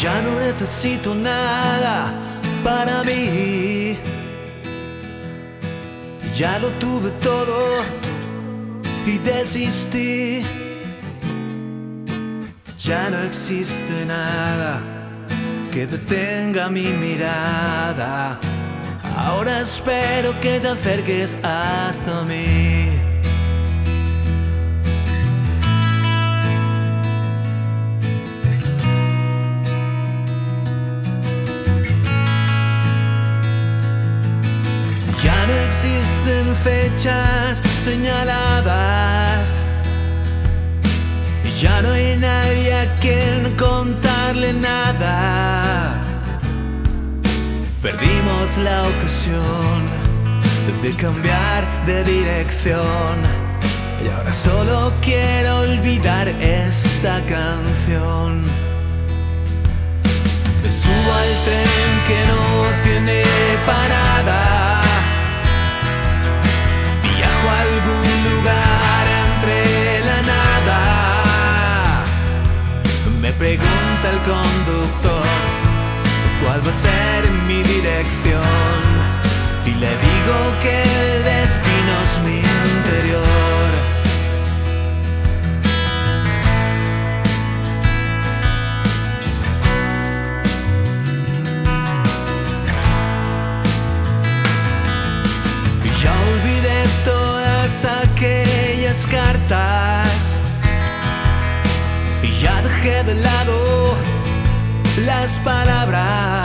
Ya no necesito nada para mí. Ya lo tuve todo y desistí. Ya no existe nada que detenga mi mirada. Ahora espero que te acerques hasta mí. Ya no existen fechas señaladas. Ya no hay nadie a quien contarle nada. Perdimos la ocasión de cambiar de dirección. Y ahora solo quiero olvidar esta canción. Me subo al tren que no tiene parada. Viajo a algún lugar entre la nada. Me pregunta el conductor cuál va a ser mi dirección, y le digo que el destino es mi interior. Y ya olvidé todas aquellas cartas, y ya dejé de lado las palabras.